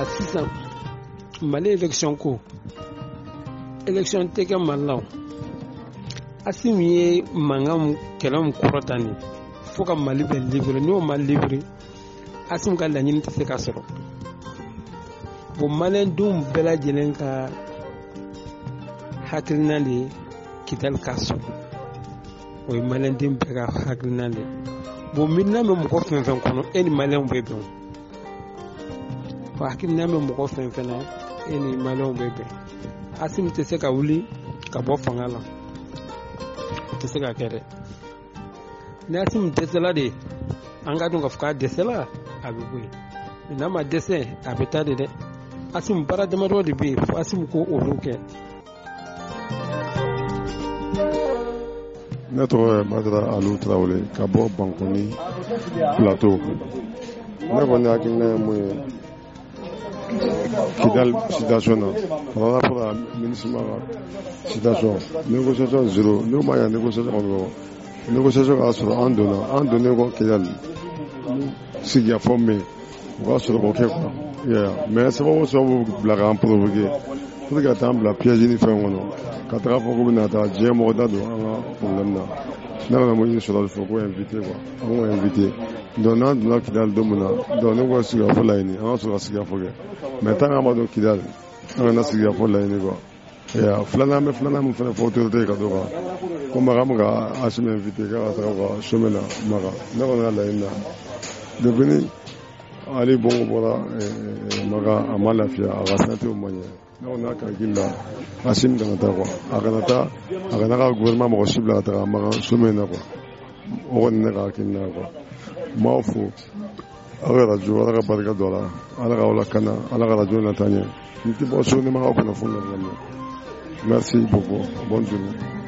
la sisan Mali élection ko élection tɛ kɛ Mali la Assimi ye mankan kɛlɛ min kɔrɔta ni fo ka Mali bɛ libre n'o ma libre Assimi ka laɲini tɛ se ka sɔrɔ bon maliyɛndenw bɛɛ lajɛlen ka hakilina de ye Kidal ka sɔrɔ o ye maliyɛnden bɛɛ ka hakilina de bon milina bɛ mɔgɔ fɛn fɛn kɔnɔ e ni maliyɛnw bɛ bɛn hakilina bɛ mɔgɔ fɛn fɛn na e ni maliyɛnw bɛ bɛn Assimi tɛ se ka wuli ka bɔ fanga la o tɛ se ka kɛ dɛ ni Assimi dɛsɛla de an ka dɔn k'a fɔ k'a dɛsɛla a bɛ bɔ yen n'a ma dɛsɛ a bɛ taa de dɛ Assimi baara damadɔ de bɛ yen fo Assimi ko olu kɛ. Ne tɔgɔ ye Madara Alu Tarawele ka bɔ Bankoni plateau. Ne kɔni hakilina ye mun ye Kidal situation na par rapport à ministre ka situation négociation zéro n'o ma ɲɛ négociation kɔnɔ négociation ka sɔrɔ an donna ko Kidal sigiya fɔ min o ka sɔrɔ k'o kɛ quoi mais sababu bila k'an provoquer pour que ka t'an bila piège ni fɛn kɔnɔ ka taga fɔ ko bɛna taa diɲɛ mɔgɔ da don an ka problème na ne kana mo ɲini sɔrɔ fɔ ko invité quoi an ko invité donc n'an donna Kidal don min na donc ne ko sigikafɔ laɲini an ka sɔrɔ ka sigikafɔ kɛ mais tant qu'an ma don Kidal an kana sigikafɔ laɲini quoi filanan bɛ filanan min fana fɔ autorité ka dɔ kan ko Maga bɛ ka Assimi invité k'a ka taga u ka sommet la Maga ne kɔni ka laɲini na depuis ni Ali Bongo bɔra Maga a ma lafiya a ka santé ma ɲɛ ne kɔni ka hakili la Assimi kana taa quoi a kana ka gouvernement mɔgɔ si bila ka taga Maga sommet na quoi o kɔni ne ka hakili la quoi n b'aw fo aw ka radio Ala ka barika don a la Ala ka aw lakana Ala ka radio na taa ɲɛ n tɛ bɔ so ni ma aw kunnafoni lamɛn merci beaucoup bonne journée.